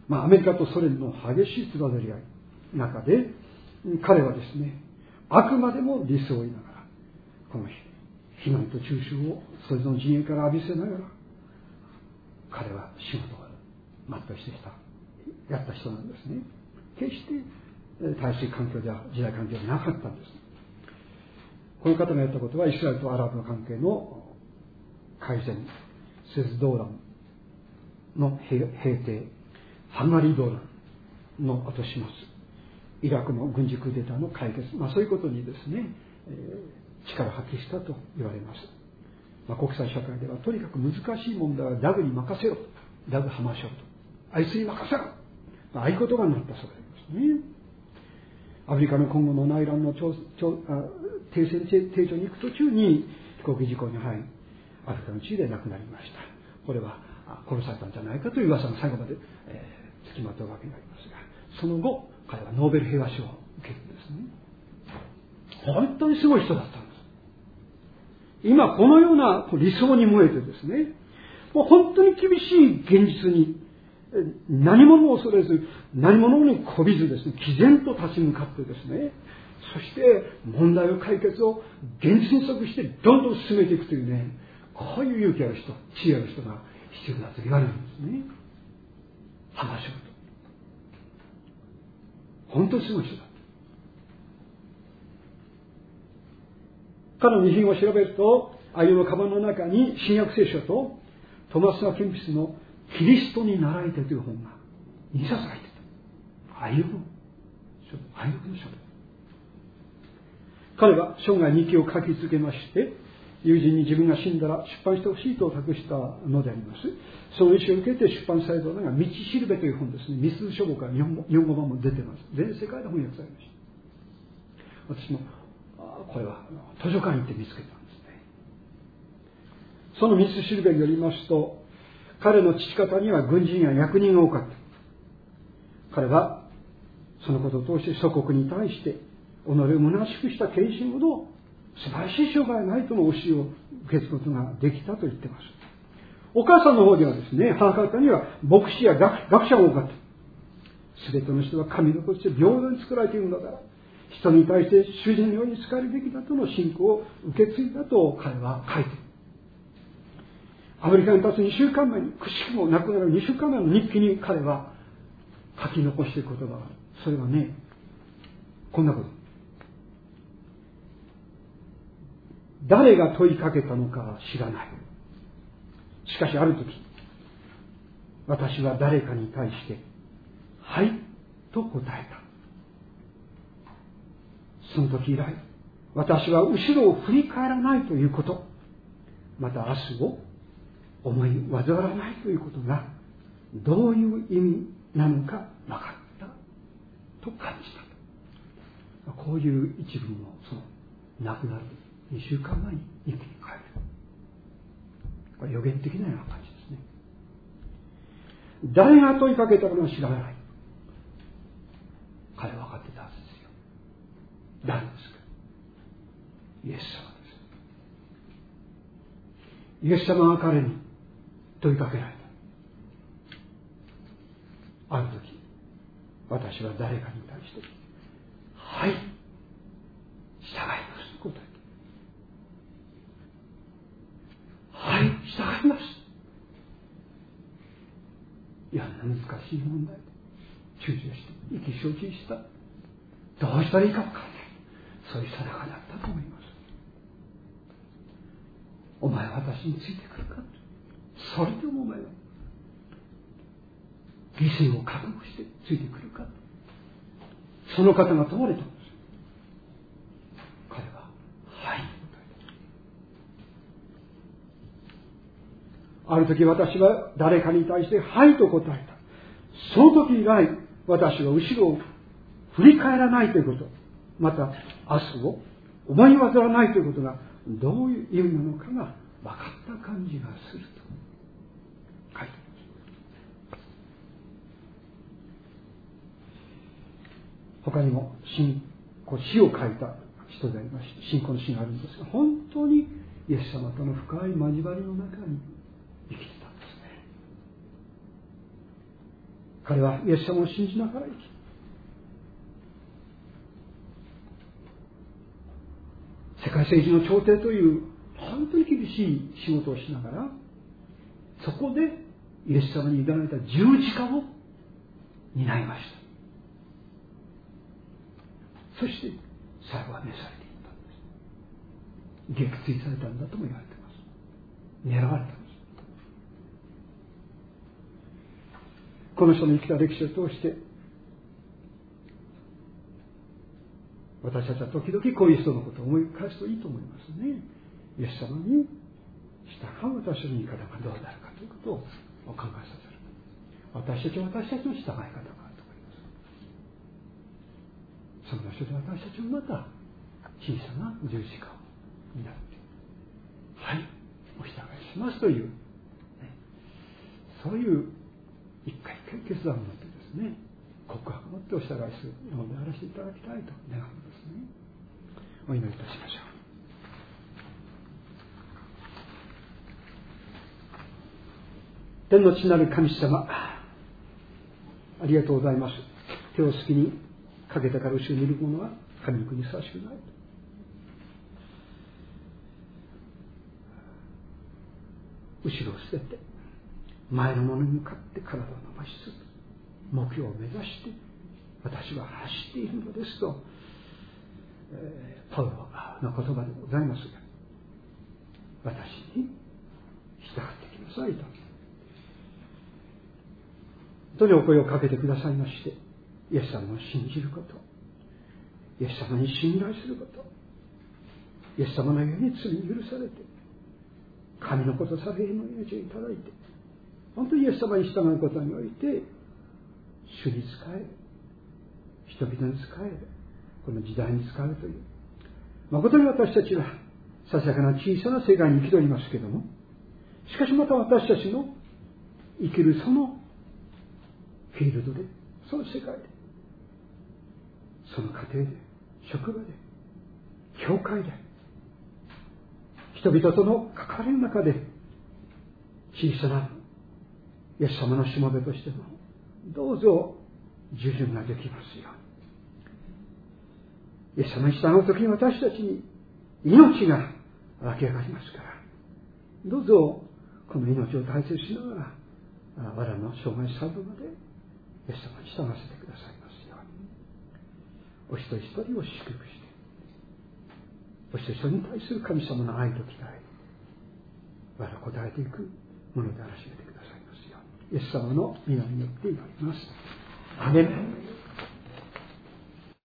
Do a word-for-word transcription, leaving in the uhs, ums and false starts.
まあ、アメリカとソ連の激しいつばぜり合いの中で、彼はですね、あくまでも理想を言いながら、この非難と中傷をそれぞれの陣営から浴びせながら、彼は仕事を全うしてきた、やった人なんですね。決して大水環境では、時代環境でなかったんです。この方がやったことは、イスラエルとアラブの関係の改善、セズ動乱の平定、ハンガリー動乱の後始末、イラクの軍事クーデターの解決、まあ、そういうことにですね、えー、力を発揮したと言われます。まあ、国際社会ではとにかく難しい問題はダグに任せろ、ダグ・ハマーショーと、あいつに任せろ、まあ、ああいう言葉になったそうでありますね。アフリカの今後の内乱の調調あ停戦提唱に行く途中に飛行機事故に遭い、アフリカの地で亡くなりました。これは殺されたんじゃないかという噂が最後まで、えー、付きまとうわけになりますが、その後彼はノーベル平和賞を受けるんですね。本当にすごい人だったんです。今このような理想に燃えてですね、もう本当に厳しい現実に何者も恐れず、何者にこびずですね、毅然と立ち向かってですね、そして問題の解決を現実に即してどんどん進めていくというね、こういう勇気ある人、知恵ある人が必要だと言われるんですね。話し合うと。本当にすごい人だ。彼の遺品を調べると、あゆのカバンの中に新約聖書とトマス・ア・ケンピスのキリストに習いてという本がにさつ入ってた。愛読の書、愛読の書です。彼は生涯日記を書き続けまして、友人に自分が死んだら出版してほしいと託したのであります。その意思を受けて出版されたのが道しるべという本ですね。ミス書房から日本語、日本語版も出てます。全世界で翻訳されました。私もこれは図書館に行って見つけたんですね。そのミスしるべによりますと、彼の父方には軍人や役人が多かった。彼はそのことを通して祖国に対して己を虚しくした献身ほど素晴らしい生涯ないとの教えを受け継ぐことができたと言っています。お母さんの方ではですね、母方には牧師や 学, 学者が多かった。すべての人は神の子として平等に作られているのだから、人に対して主人のように仕えるべきだとの信仰を受け継いだと彼は書いている。アメリカに立つにしゅうかんまえに、くしくも亡くなるにしゅうかんまえの日記に彼は書き残している言葉がある。それはね、こんなこと。誰が問いかけたのかは知らない。しかしある時、私は誰かに対して、はいと答えた。その時以来、私は後ろを振り返らないということ、また明日を思い煩わないということがどういう意味なのか分かったと感じた。こういう一文をその亡くなるにしゅうかんまえに日記に書いてる。これ予言的なような感じですね。誰が問いかけたのか知らない。彼は分かってたはずですよ。誰ですか？イエス様です。イエス様が彼に問いかけられた。ある時、私は誰かに対して、はい、従いますと答えた。はい、従います。いや、難しい問題で躊躇して、意気消沈した。どうしたらいいか分からない。そういう定かだったと思います。お前は私についてくるか。それでもお前は犠牲を覚悟してついてくるか。その方が問われたんです。彼ははいと答えた。ある時私は誰かに対してはいと答えた。その時以来私は後ろを振り返らないということ、また明日を思い煩わないということがどういう意味なのかが分かった感じがすると書いてあります。他にも信こう詩を書いた人でありまして、信仰の詩があるんですが、本当にイエス様との深い交わりの中に生きてたんですね。 彼はイエス様を信じながら生き、世界政治の調停という本当に厳しい仕事をしながら、そこでイエス様に委ねた十字架を担いました。そして最後は召されていったんです。撃墜されたんだとも言われています。狙われたんです。この人の生きた歴史を通して、私たちは時々こういう人のことを思い返すといいと思いますね。イエス様に従う私の生き方がどうなるかということをお考えさせる。私たちは私たちの従い方があると思います。その人で私たちもまた小さな十字架になって、はい、お従いしますという、ね、そういう一回一回決断を持ってですね、告白を持ってお従いするものであらせていただきたいと願うんですね。お祈りいたしましょう。天の父なる神様、ありがとうございます。手を隙にかけたから後ろにいる者は神の国にふさわしくない。後ろを捨てて前のものに向かって体を伸ばしつつ目標を目指して私は走っているのですと、えー、パウロの言葉でございますが、私に従ってきなさいと本当にお声をかけてくださいまして、イエス様を信じること、イエス様に信頼すること、イエス様のように罪に許されて神のことされるの命をいただいて、本当にイエス様に従うことにおいて主に仕え、人々に仕え、この時代に仕えるという、誠に私たちはささやかな小さな世界に生きておりますけれども、しかしまた私たちの生きるそのフィールドで、その世界で、その家庭で、職場で、教会で、人々との関わりの中で小さなイエス様のしもべとしてもどうぞ従順ができますように。イエス様に従うときに私たちに命が湧き上がりますから、どうぞこの命を大切にしながら我らの生涯最後までイエス様に従わせてくださいますように。お一人一人を祝福して、お一人一人に対する神様の愛と期待、我ら応えていくものであらせてくださいますように。イエス様の皆によって祈ります。アメン。